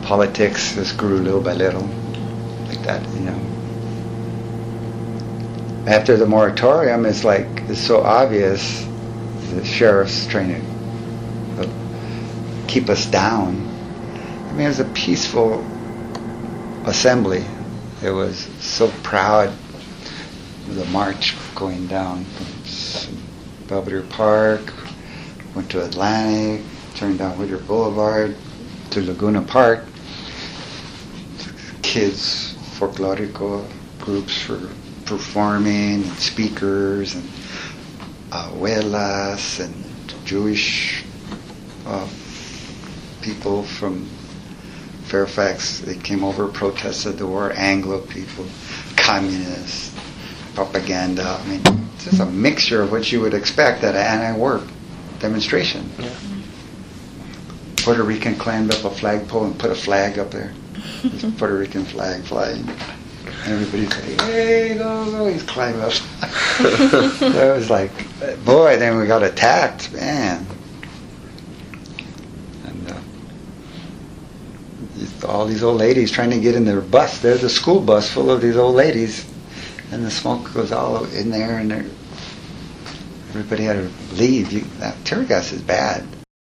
politics just grew little by little, like that, After the moratorium, it's so obvious. The sheriff's trying to keep us down. I mean, it was a peaceful assembly. It was so proud. The march going down from Belvedere Park, went to Atlantic, turned down Whittier Boulevard to Laguna Park. Kids, folklorico groups for performing, and speakers, and abuelas, and Jewish people from Fairfax. They came over, protested the war. Anglo people, communists, propaganda. I mean, it's just a mixture of what you would expect at an anti-war demonstration. Yeah. Puerto Rican climbed up a flagpole and put a flag up there. This Puerto Rican flag flying. And everybody's like, hey, go, he's climbing up. That was like, boy, then we got attacked, man. And all these old ladies trying to get in their bus. There's a school bus full of these old ladies. And the smoke goes all in there, and everybody had to leave. That tear gas is bad.